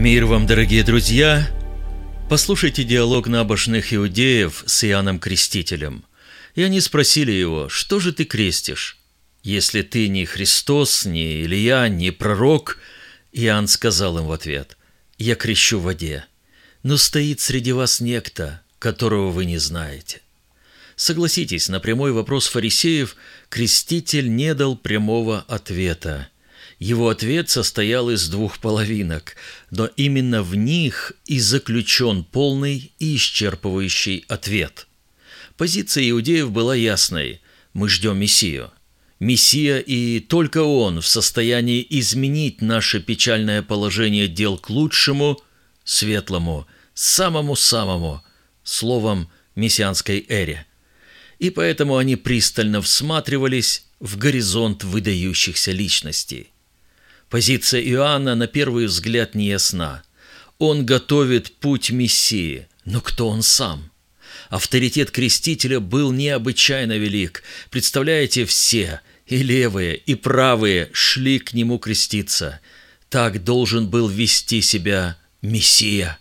Мир вам, дорогие друзья! Послушайте диалог набожных иудеев с Иоанном Крестителем. И они спросили его: «Что же ты крестишь? Если ты не Христос, не Илия, не пророк». Иоанн сказал им в ответ: «Я крещу в воде, но стоит среди вас некто, которого вы не знаете». Согласитесь, на прямой вопрос фарисеев Креститель не дал прямого ответа. Его ответ состоял из двух половинок, но именно в них и заключен полный и исчерпывающий ответ. Позиция иудеев была ясной: мы ждем Мессию. Мессия и только Он в состоянии изменить наше печальное положение дел к лучшему, светлому, самому-самому, словом, мессианской эре. И поэтому они пристально всматривались в горизонт выдающихся личностей. Позиция Иоанна на первый взгляд неясна. Он готовит путь Мессии, но кто он сам? Авторитет Крестителя был необычайно велик. Представляете, все, и левые, и правые, шли к нему креститься. Так должен был вести себя Мессия.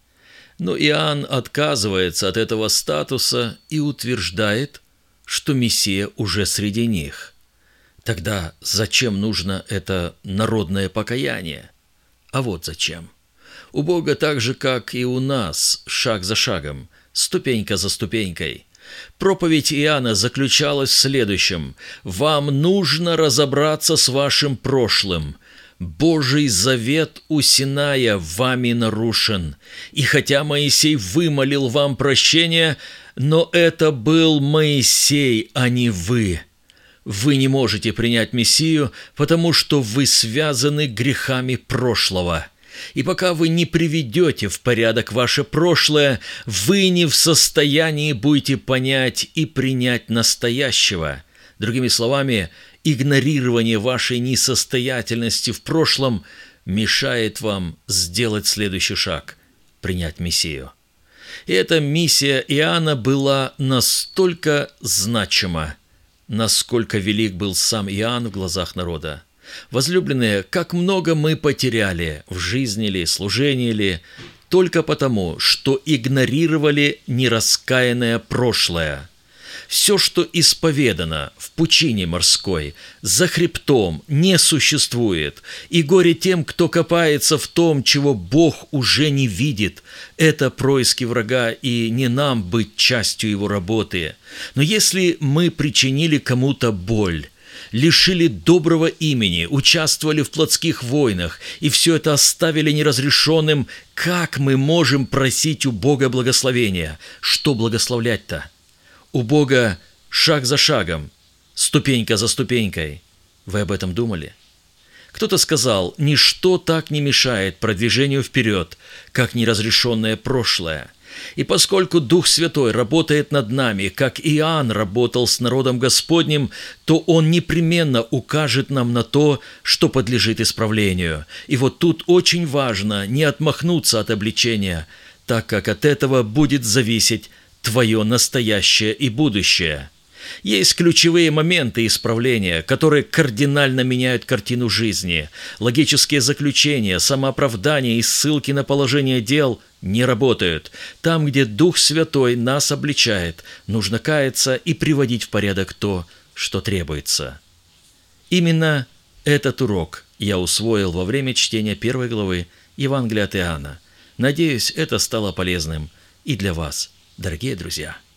Но Иоанн отказывается от этого статуса и утверждает, что Мессия уже среди них. Тогда зачем нужно это народное покаяние? А вот зачем. У Бога так же, как и у нас, шаг за шагом, ступенька за ступенькой. Проповедь Иоанна заключалась в следующем: «Вам нужно разобраться с вашим прошлым. Божий завет у Синая вами нарушен. И хотя Моисей вымолил вам прощение, но это был Моисей, а не вы. Вы не можете принять Мессию, потому что вы связаны грехами прошлого. И пока вы не приведете в порядок ваше прошлое, вы не в состоянии будете понять и принять настоящего». Другими словами, игнорирование вашей несостоятельности в прошлом мешает вам сделать следующий шаг – принять Мессию. И эта миссия Иоанна была настолько значима, насколько велик был сам Иоанн в глазах народа. Возлюбленные, как много мы потеряли в жизни ли, служении ли, только потому, что игнорировали нераскаянное прошлое. Все, что исповедано в пучине морской, за хребтом, не существует, и горе тем, кто копается в том, чего Бог уже не видит. Это происки врага, и не нам быть частью его работы. Но если мы причинили кому-то боль, лишили доброго имени, участвовали в плотских войнах, и все это оставили неразрешенным, как мы можем просить у Бога благословения? Что благословлять-то? У Бога шаг за шагом, ступенька за ступенькой. Вы об этом думали? Кто-то сказал: ничто так не мешает продвижению вперед, как неразрешенное прошлое. И поскольку Дух Святой работает над нами, как Иоанн работал с народом Господним, то Он непременно укажет нам на то, что подлежит исправлению. И вот тут очень важно не отмахнуться от обличения, так как от этого будет зависеть твое настоящее и будущее. Есть ключевые моменты исправления, которые кардинально меняют картину жизни. Логические заключения, самооправдания и ссылки на положение дел не работают. Там, где Дух Святой нас обличает, нужно каяться и приводить в порядок то, что требуется. Именно этот урок я усвоил во время чтения 1 главы Евангелия от Иоанна. Надеюсь, это стало полезным и для вас, дорогие друзья.